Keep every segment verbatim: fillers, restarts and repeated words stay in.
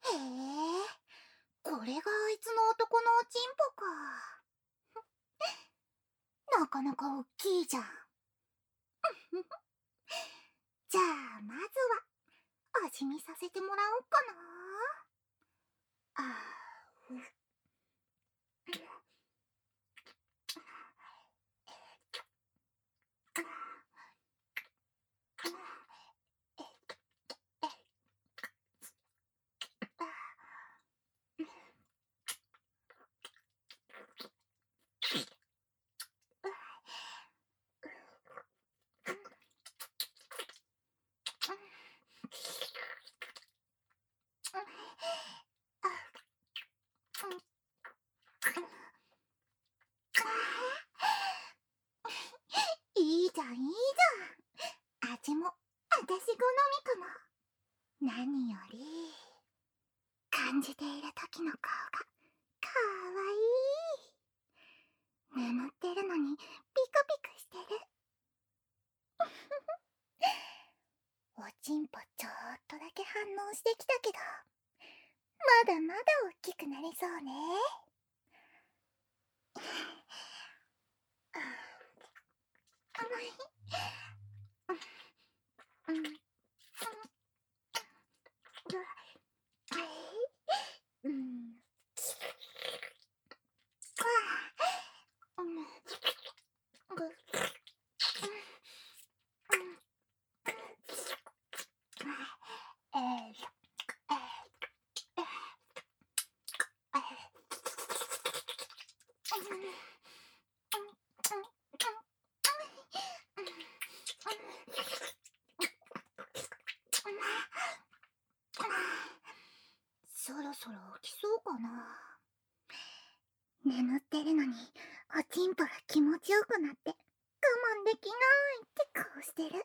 へえ、これがあいつの男のおちんぽか。なかなかおっきいじゃん。じゃあまずは味見させてもらおうかな。あーういいじゃんいいじゃん。味もあたし好みかも。何より感じている時の顔がかわいい。眠ってるのにピクピクしてる。おちんぽちょっとだけ反応してきたけど、まだまだ大きくなりそうね。うん。そろそろ起きそうかな。眠ってるのにおちんぽが気持ちよくなって我慢できないって顔してる。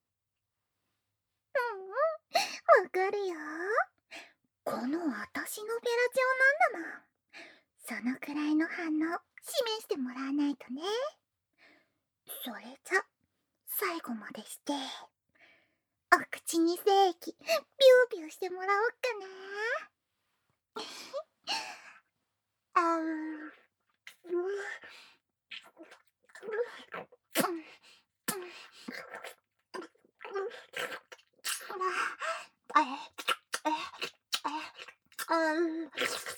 うんうん、わかるよ。このあたしのベラジオなんだもん。そのくらいの反応示してもらわないとね。それじゃ最後までしてお口に精液ビュービューしてもらおうかな。あううあええあう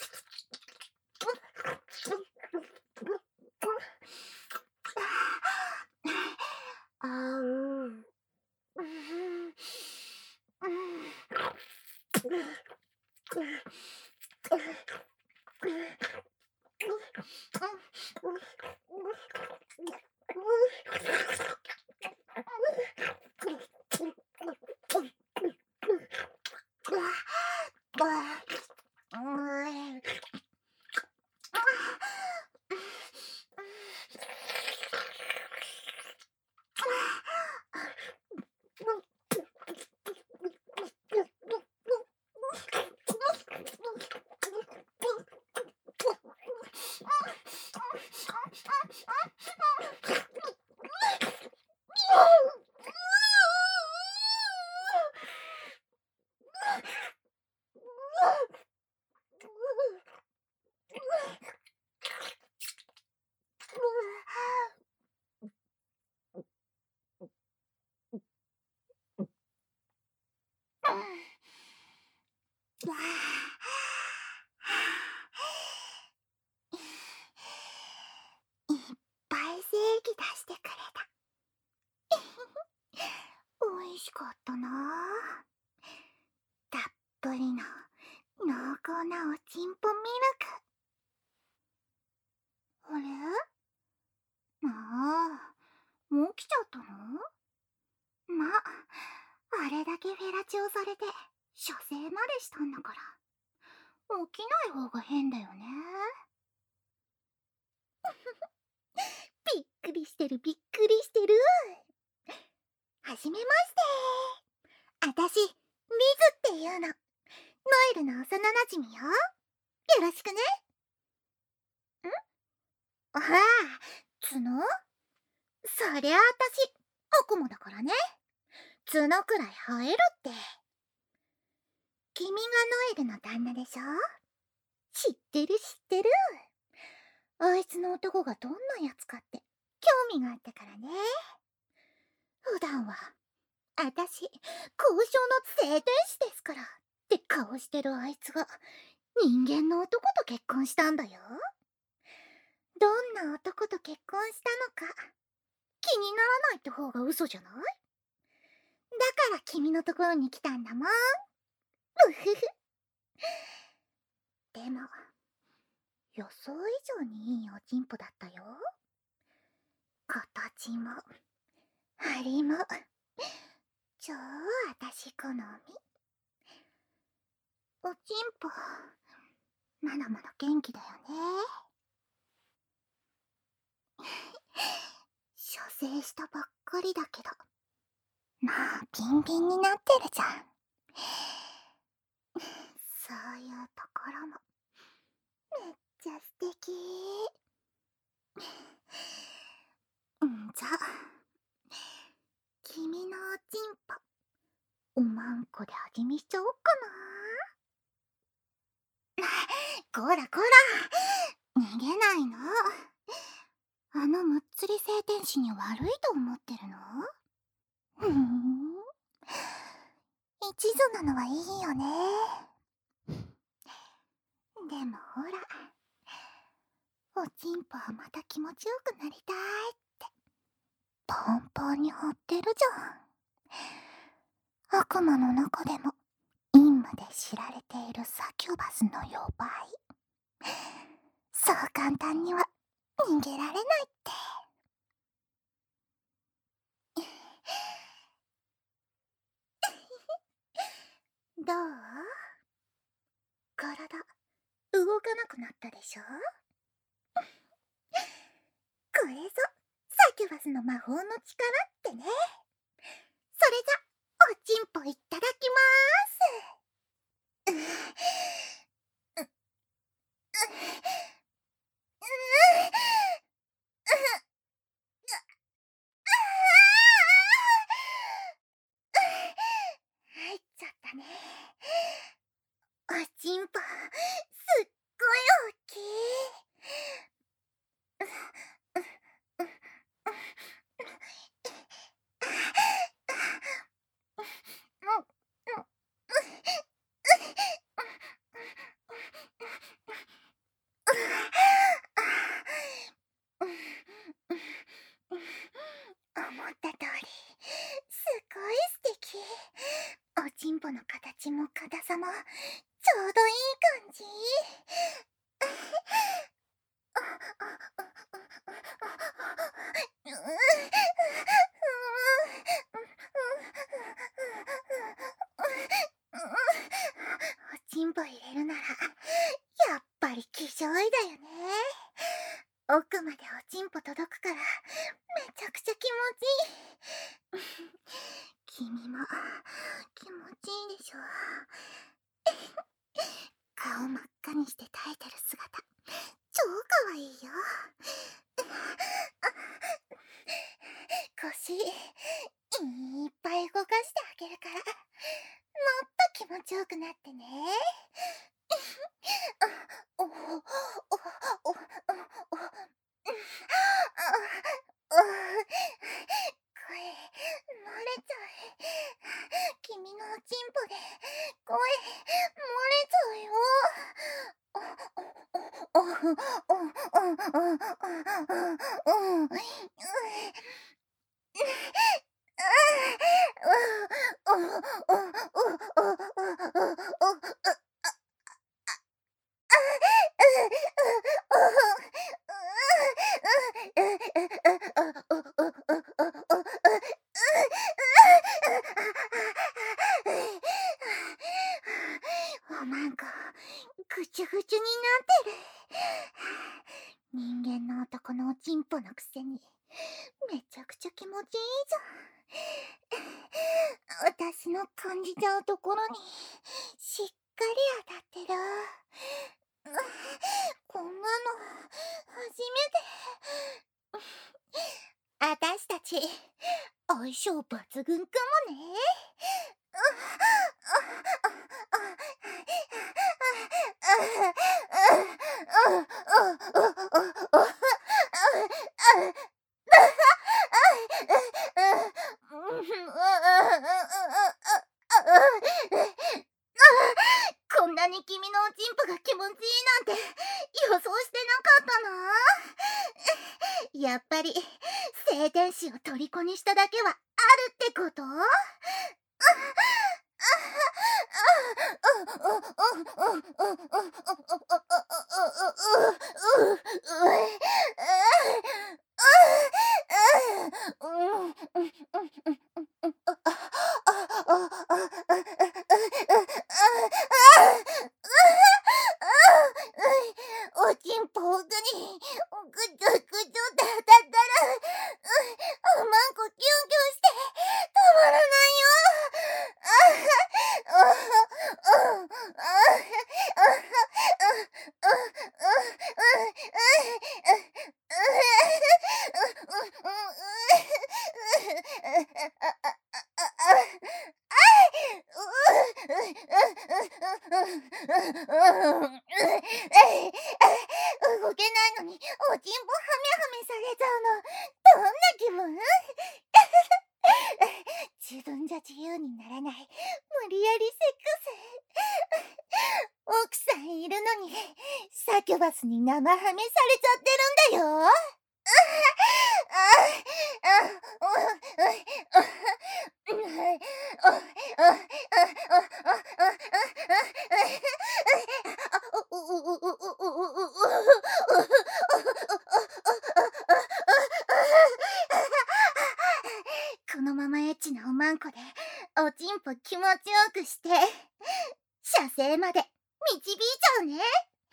あういっぱい精液出してくれた。おいしかったな。たっぷりの濃厚なおちんぽミルク。あれ？ああ、もう来ちゃったの？まあ、あれだけフェラチオされて射精までしたんだから起きない方が変だよね。びっくりしてるびっくりしてる。はじめまして。あたし、リズっていうの。ノエルの幼馴染よ。よろしくね。ん？ああ、角？そりゃあたし、アクモだからね。角くらい生えるって。 君がノエルの旦那でしょ？知ってる知ってる。あいつの男がどんなやつかって興味があったからね。普段は、あたし、交渉の聖天使ですからって顔してるあいつが人間の男と結婚したんだよ。どんな男と結婚したのか気にならないって方が嘘じゃない？だから君のところに来たんだもん。うふふ。でも、予想以上にいいおちんぽだったよ。形も、張りも、超あたし好み。おちんぽ、まだまだ元気だよね。射精したばっかりだけど、まあビンビンになってるじゃん。そういうところもめっちゃ素敵。んじゃ、君のおちんぽ、おまんこで味見しちゃおうかな。こらこら、逃げないの。あのむっつり聖天使に悪いと思ってるの？ふーん、一途なのはいいよね。でもほら、おちんぽはまた気持ちよくなりたいってポンポンに張ってるじゃん。悪魔の中でも陰夢で知られているサキュバスの呼ばい。そう簡単には逃げられないって。どう？体動かなくなったでしょ？これぞサキュバスの魔法の力ってね。それじゃおちんぽいただきまーす。ううう入っちゃったね。おちんぽすっごい大きい。思った通りすごい素敵。おちんぽの形も硬さもちょうどいい感じ。おちんぽ入れるならやっぱり気性いだよね。奥までおちんぽ届くからめちゃくちゃ気持ちいい。君も気持ちいいでしょ。顔真っ赤にして耐えてる姿超かわいいよ。腰いっぱい動かしてあげるからもっと気持ちよくなってね。おおおおおお声漏れちゃう。君のおちんぽで声漏れちゃうよ。おまんこぐちゅぐちゅになってる。人間の男のおちんぽのくせにめちゃくちゃ気持ちいいじゃん。私の感じちゃうところにしっかり当たってる。こんなの初めて。私たち相性抜群かもね。 こんなに君のおちんぽが気持ちいいなんて予想してなかったな。やっぱり静電子を虜にしただけはあるってこと？おちんぽ奥にぐちょぐちょって当たったら、おまんこキュンキュンしてたまらないよ。動けないのにおちんぽハメハメされちゃうの、どんな気分？自分じゃ自由にならない無理やりセックス。奥さんいるのにサキュバスに生ハメされちゃってるんだよ。このままエッチなおまんこでおちんぽ気持ちよくして射精まで導いちゃうね。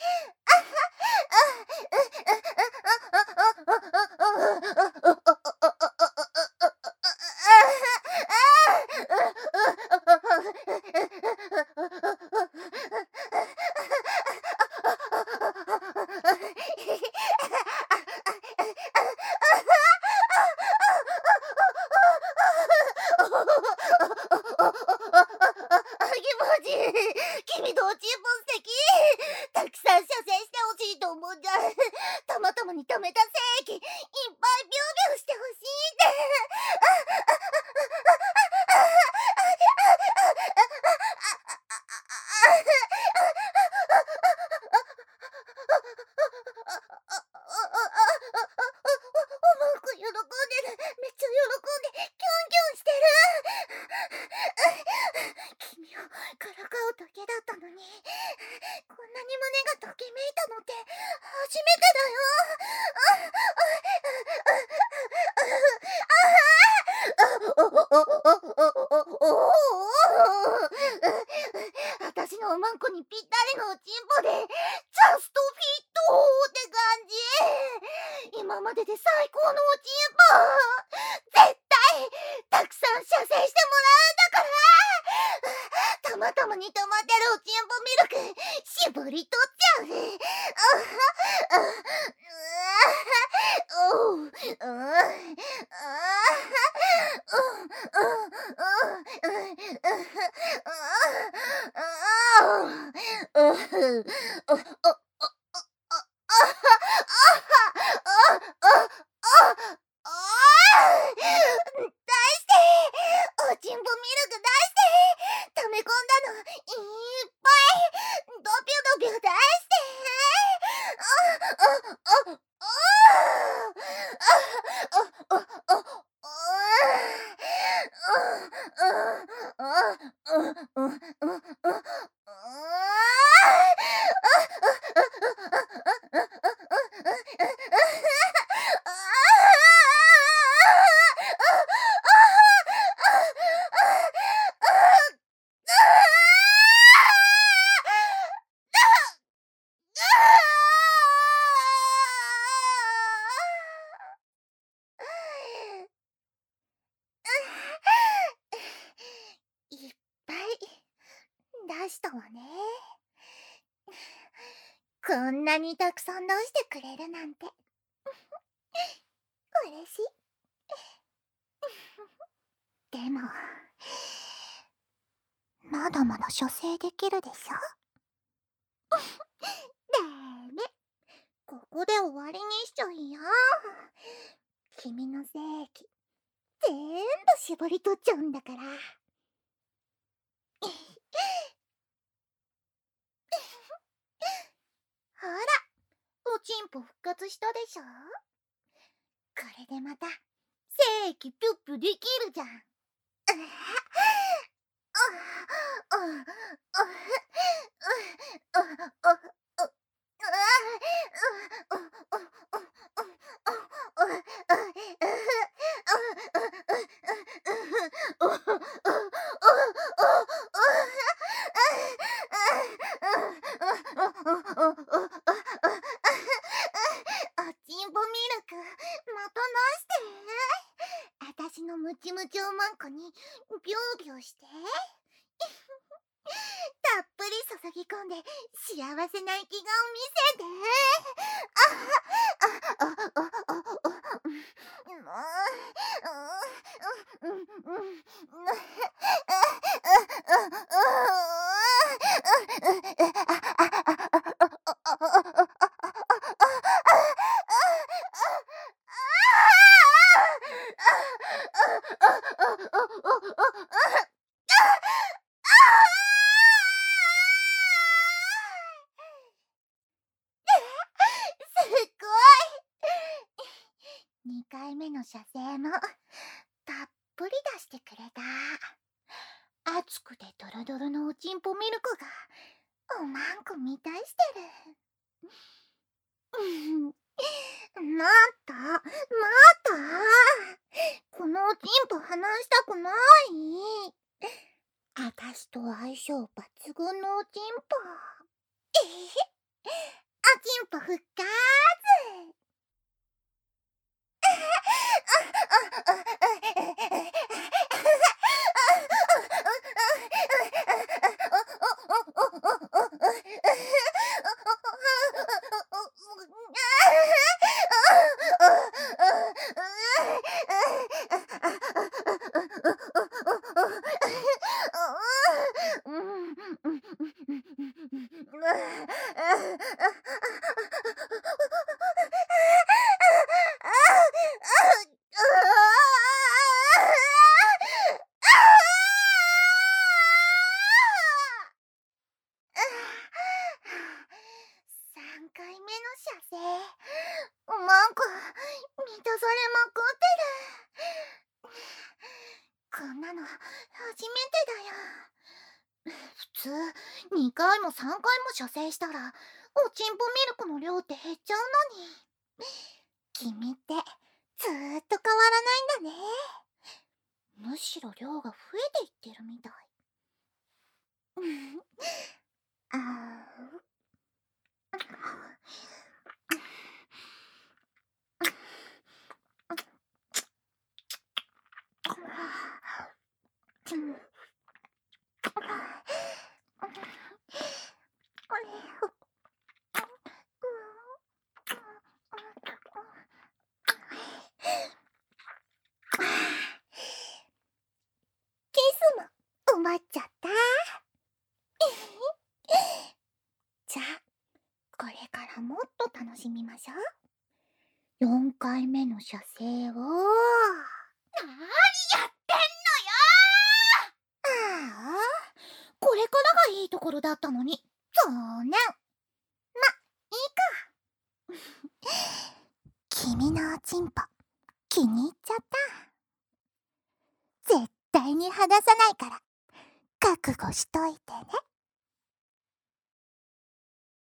君のおちんぽ素敵。たくさん射精してほしいと思うんじゃ。たまたまに溜めた精液いっぱいビュービューしてほしいって。おまんこ喜んでる。めっちゃ喜んでキュンキュンしてる。君をからかうだけだったのに、こんなに胸がときめいたのって初めてだよ。私のおまんこにぴったりのおちんぽでジャストフィットって感じ。今までで最高のおちんぽ。絶対たくさん射精してもらうんだから。たまたまに溜まってるおちんぽミルク絞り取っちゃう。おちんぽミルク出して、溜め込んだのいっぱいドピュドピュ出して。いっぱい出したわね。こんなにたくさん出してくれるなんて嬉しい。でもまだまだ射精できるでしょ。 め、ここで終わりにしちゃいや。君の精液ぜーんぶ絞り取っちゃうんだから。ほら、おちんぽ復活したでしょ。これでまた精液ピュッピュできるじゃん。おちんぽミルクまたなして。あたしのムチムチおまんこにビュービューして。たっぷり注ぎ込んで幸せな生き顔見せて。ああああああにかいめの射精もたっぷり出してくれた。熱くてドロドロのおちんぽミルクがおまんこ満たしてる。もっともっと、このおちんぽ離したくない。あたしと相性抜群のおちんぽ。えへへ、おちんぽ復活。さんかいめの射精、おまんこ満たされまくってる。こんなの初めてだよ。普通にかいもさんかいも射精したらおちんぽミルクの量って減っちゃうのに、君ってずーっと変わらないんだね。むしろ量が増えていってるみたい。あーキスも埋まっちゃった。じゃあこれからもっと楽しみましょう。よんかいめの射精を。なーにやってんのよー。ああ、これからがいいところだったのに残念。ま、いいか。君のおちんぽ気に入っちゃった。絶対に離さないから覚悟しといてね。